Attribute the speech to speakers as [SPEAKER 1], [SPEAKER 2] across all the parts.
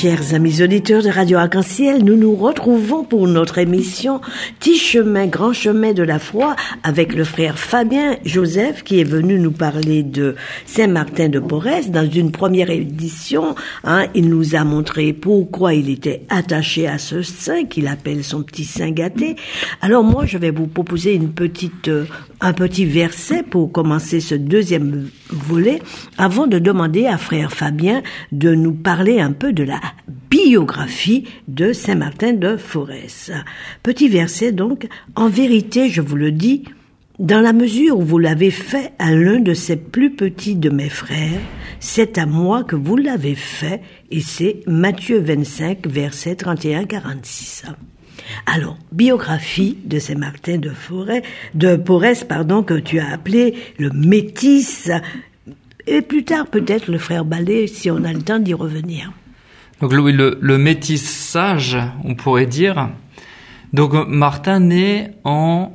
[SPEAKER 1] Chers amis auditeurs de Radio Arc-en-Ciel, nous nous retrouvons pour notre émission Petit chemin, grand chemin de la foi avec le frère Fabien Joseph qui est venu nous parler de Saint-Martin-de-Porres. Dans une première édition, il nous a montré pourquoi il était attaché à ce saint qu'il appelle son petit saint gâté. Alors moi, je vais vous proposer un petit verset pour commencer ce deuxième volet avant de demander à frère Fabien de nous parler un peu de la biographie de Saint-Martin-de-Porres. Petit verset donc, en vérité, je vous le dis, dans la mesure où vous l'avez fait à l'un de ces plus petits de mes frères, c'est à moi que vous l'avez fait, et c'est Matthieu 25, verset 31-46. Alors, biographie de Saint-Martin-de-Porres, que tu as appelé le métis, et plus tard peut-être le frère Ballet, si on a le temps d'y revenir.
[SPEAKER 2] Donc le métissage, on pourrait dire. Donc Martin naît en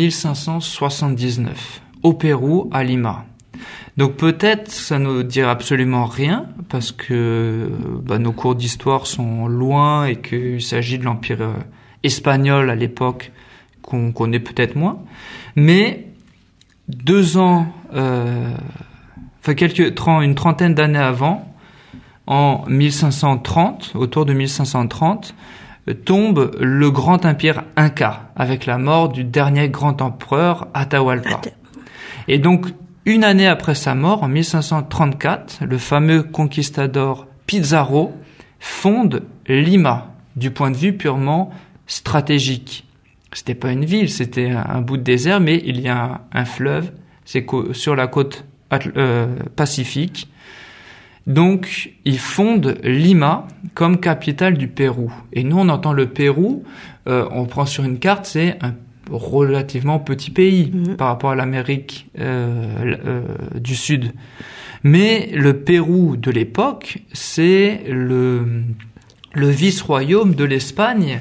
[SPEAKER 2] 1579 au Pérou, à Lima. Donc peut-être ça ne dit absolument rien parce que nos cours d'histoire sont loin et qu'il s'agit de l'Empire espagnol à l'époque qu'on connaît peut-être moins. Mais 2 ans, une trentaine d'années avant, en 1530, autour de 1530, tombe le grand empire Inca avec la mort du dernier grand empereur Atahualpa. Et donc, une année après sa mort, en 1534, le fameux conquistador Pizarro fonde Lima du point de vue purement stratégique. C'était pas une ville, c'était un bout de désert, mais il y a un fleuve, c'est sur la côte Pacifique. Donc, il fonde Lima comme capitale du Pérou. Et nous, on entend le Pérou, on prend sur une carte, c'est un relativement petit pays par rapport à l'Amérique du Sud. Mais le Pérou de l'époque, c'est le vice-royaume de l'Espagne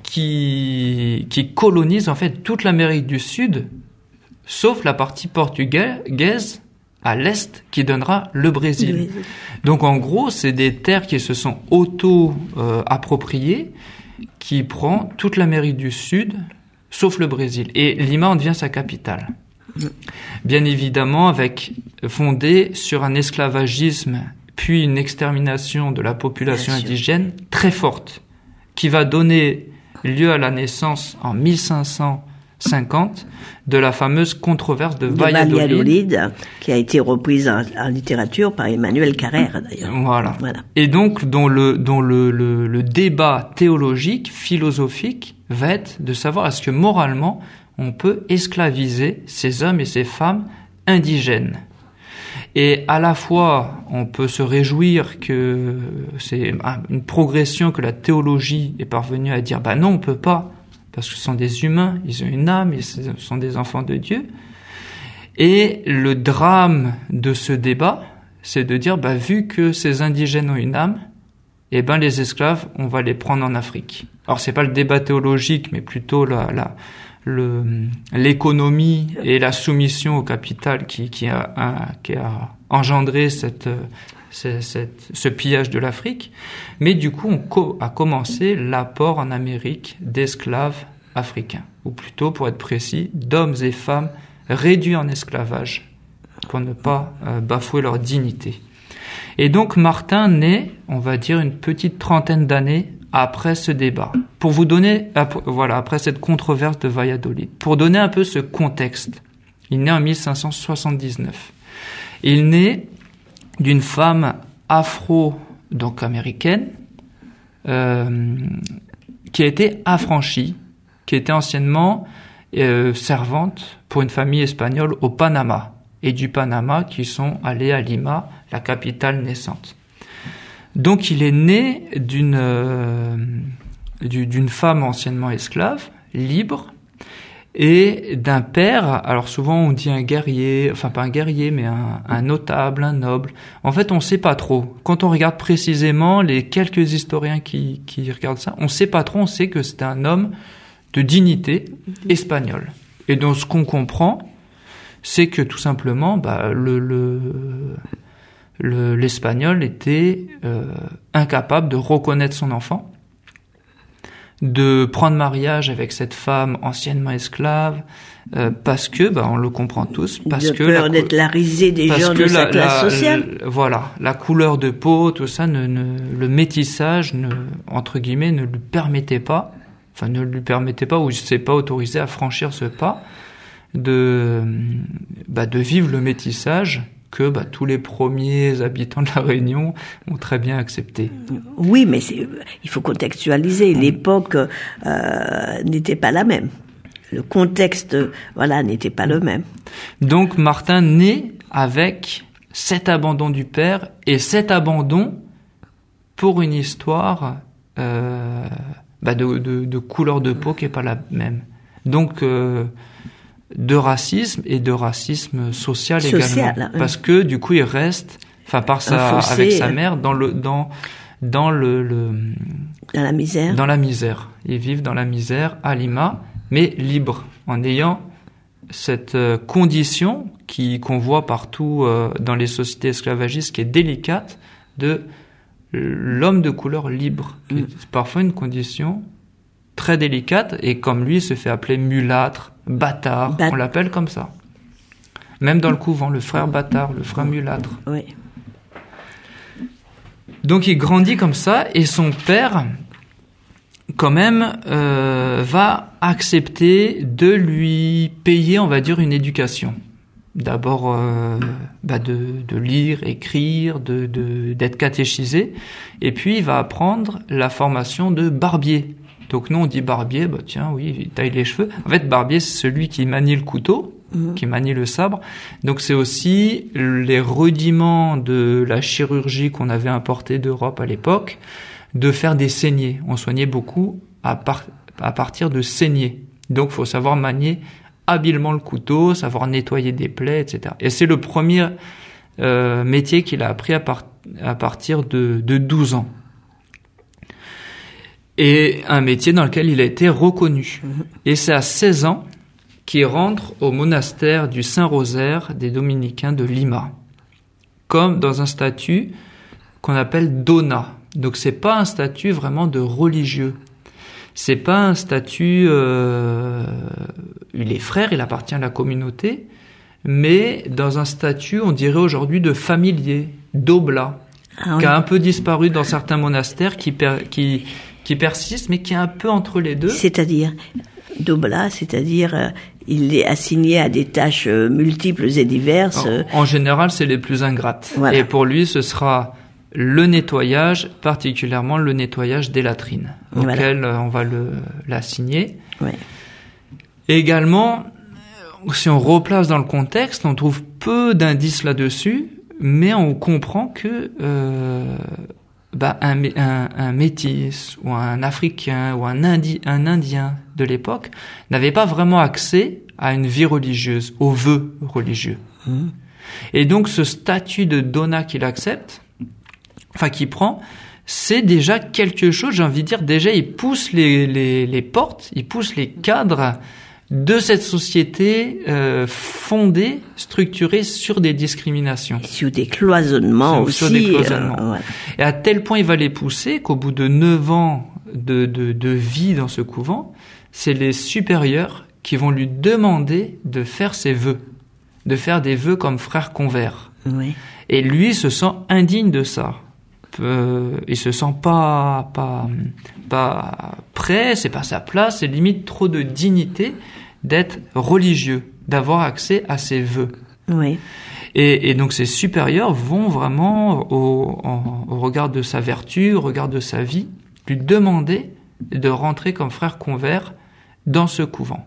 [SPEAKER 2] qui colonise en fait toute l'Amérique du Sud, sauf la partie portugaise à l'est qui donnera le Brésil. Donc en gros, c'est des terres qui se sont appropriées, qui prend toute l'Amérique du Sud, sauf le Brésil. Et Lima en devient sa capitale. Bien évidemment, fondée sur un esclavagisme, puis une extermination de la population indigène très forte, qui va donner lieu à la naissance en 1550 de la fameuse controverse de Valladolid,
[SPEAKER 1] qui a été reprise en littérature par Emmanuel Carrère d'ailleurs.
[SPEAKER 2] Voilà. Et donc dont le débat théologique, philosophique va être de savoir est-ce que moralement on peut esclaviser ces hommes et ces femmes indigènes. Et à la fois, on peut se réjouir que c'est une progression que la théologie est parvenue à dire non, on peut pas. Parce que ce sont des humains, ils ont une âme, ils sont des enfants de Dieu. Et le drame de ce débat, c'est de dire, vu que ces indigènes ont une âme, les esclaves, on va les prendre en Afrique. Alors c'est pas le débat théologique, mais plutôt l'économie et la soumission au capital qui a engendré ce pillage de l'Afrique. Mais du coup, a commencé l'apport en Amérique d'esclaves africains, ou plutôt, pour être précis, d'hommes et femmes réduits en esclavage, pour ne pas bafouer leur dignité. Et donc, Martin naît, on va dire, une petite trentaine d'années après ce débat. Pour vous donner, après cette controverse de Valladolid, pour donner un peu ce contexte, il naît en 1579. Il naît d'une femme donc américaine, qui a été affranchie, qui était anciennement servante pour une famille espagnole au Panama, et du Panama qui sont allés à Lima, la capitale naissante. Donc il est né d'une femme anciennement esclave, libre, et d'un père, alors souvent on dit un guerrier, enfin pas un guerrier, mais un notable, un noble. En fait, on sait pas trop. Quand on regarde précisément les quelques historiens qui regardent ça, on sait pas trop, on sait que c'est un homme de dignité espagnole. Et donc ce qu'on comprend, c'est que tout simplement, l'espagnol était incapable de reconnaître son enfant, de prendre mariage avec cette femme anciennement esclave, parce que, on le comprend tous, parce que
[SPEAKER 1] peur d'être la risée des gens de sa classe sociale.
[SPEAKER 2] Voilà, la couleur de peau, tout ça, le métissage, entre guillemets, ne lui permettait pas, ou s'est pas autorisé à franchir ce pas de vivre le métissage que tous les premiers habitants de la Réunion ont très bien accepté.
[SPEAKER 1] Oui, mais il faut contextualiser. L'époque n'était pas la même. Le contexte, n'était pas le même. Donc
[SPEAKER 2] Martin naît avec cet abandon du père et cet abandon pour une histoire de couleur de peau qui est pas la même. Donc de racisme et de racisme social également, parce que du coup il reste, avec sa mère dans la misère. Dans la misère, ils vivent dans la misère à Lima, mais libre, en ayant cette condition qu'on voit partout dans les sociétés esclavagistes, qui est délicate, de l'homme de couleur libre. C'est parfois une condition très délicate, et comme lui, il se fait appeler mulâtre, bâtard, on l'appelle comme ça. Même dans le couvent, le frère bâtard, le frère mulâtre. Oui. Donc il grandit comme ça, et son père, quand même, va accepter de lui payer, on va dire, une éducation. D'abord, de lire, écrire, d'être catéchisé, et puis il va apprendre la formation de barbier. Donc nous on dit barbier, tiens, oui, il taille les cheveux. En fait, barbier, c'est celui qui manie le couteau, qui manie le sabre. Donc c'est aussi les rudiments de la chirurgie qu'on avait importée d'Europe à l'époque, de faire des saignées. On soignait beaucoup à partir de saignées. Donc il faut savoir manier habilement le couteau, savoir nettoyer des plaies, etc. Et c'est le premier métier qu'il a appris à partir de 12 ans. Et un métier dans lequel il a été reconnu. Et c'est à 16 ans qu'il rentre au monastère du Saint-Rosaire des Dominicains de Lima, comme dans un statut qu'on appelle dona. Donc c'est pas un statut vraiment de religieux. C'est pas un statut, il est frère, il appartient à la communauté, mais dans un statut, on dirait aujourd'hui, de familier, d'oblat, qui a un peu disparu dans certains monastères, qui persiste, mais qui est un peu entre les deux. C'est-à-dire, d'oblat, il est assigné à des tâches multiples et diverses. En général, c'est les plus ingrates. Voilà. Et pour lui, ce sera le nettoyage, particulièrement le nettoyage des latrines, auquel on va l'assigner. Ouais. Également, si on replace dans le contexte, on trouve peu d'indices là-dessus, mais on comprend que un métis ou un Africain ou un Indien de l'époque n'avait pas vraiment accès à une vie religieuse, aux vœux religieux. Et donc ce statut de dona qu'il accepte, qu'il prend, c'est déjà quelque chose, j'ai envie de dire, déjà il pousse les portes, il pousse les cadres de cette société fondée, structurée sur des discriminations. Et sur des cloisonnements aussi. Sur des cloisonnements. Et à tel point il va les pousser qu'au bout de 9 ans de vie dans ce couvent, c'est les supérieurs qui vont lui demander de faire ses vœux, de faire des vœux comme frère convers. Oui. Et lui se sent indigne de ça. Il se sent pas prêt, c'est pas sa place, c'est limite trop de dignité d'être religieux, d'avoir accès à ses vœux. Oui. Et donc ces supérieurs vont vraiment, au regard de sa vertu, au regard de sa vie, lui demander de rentrer comme frère convers dans ce couvent.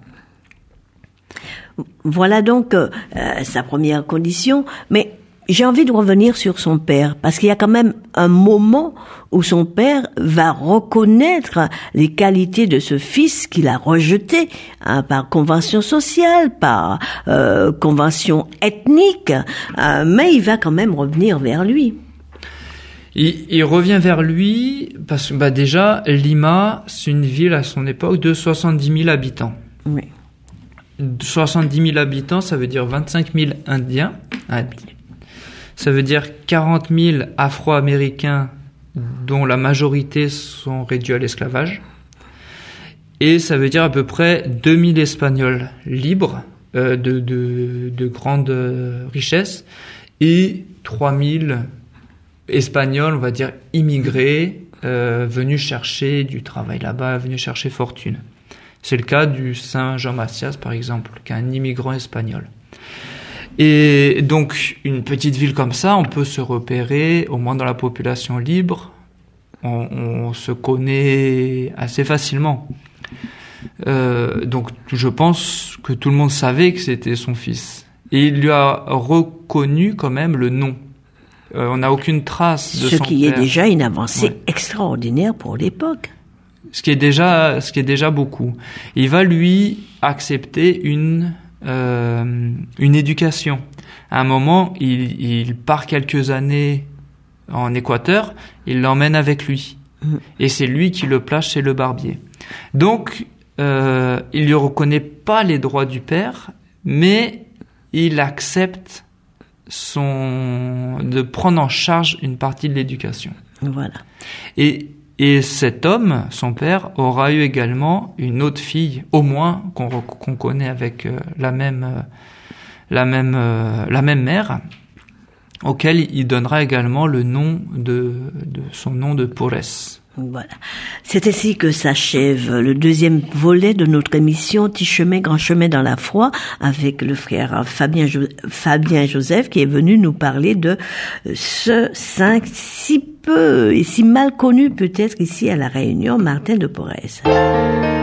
[SPEAKER 2] Voilà donc sa première condition, mais j'ai envie de revenir sur son père, parce qu'il y a quand même un moment où son père va reconnaître les qualités de ce fils qu'il a rejeté par convention sociale, par convention ethnique, mais il va quand même revenir vers lui. Il revient vers lui parce que déjà, Lima, c'est une ville à son époque de 70 000 habitants. Oui. 70 000 habitants, ça veut dire 25 000 Indiens. Ça veut dire 40 000 Afro-Américains dont la majorité sont réduits à l'esclavage. Et ça veut dire à peu près 2000 Espagnols libres de grande richesse et 3000 Espagnols, on va dire, immigrés, venus chercher du travail là-bas, venus chercher fortune. C'est le cas du Saint Jean Macias, par exemple, qui est un immigrant espagnol. Et donc, une petite ville comme ça, on peut se repérer, au moins dans la population libre, on se connaît assez facilement. Donc, je pense que tout le monde savait que c'était son fils. Et il lui a reconnu quand même le nom. On n'a aucune trace de son père.
[SPEAKER 1] Ce qui est déjà une avancée extraordinaire pour l'époque.
[SPEAKER 2] Ce qui est déjà beaucoup. Il va lui accepter une éducation. À un moment, il part quelques années en Équateur, il l'emmène avec lui. Et c'est lui qui le place chez le barbier. Donc, il lui reconnaît pas les droits du père, mais il accepte de prendre en charge une partie de l'éducation. Voilà. Et cet homme, son père, aura eu également une autre fille, au moins qu'on connaît avec la même mère, auquel il donnera également le nom de son nom de Porres.
[SPEAKER 1] Voilà. C'est ainsi que s'achève le deuxième volet de notre émission Tichemin, grand chemin dans la foi, avec le frère Fabien Joseph, qui est venu nous parler de ce saint si peu et si mal connu peut-être ici à La Réunion, Martin de Porres.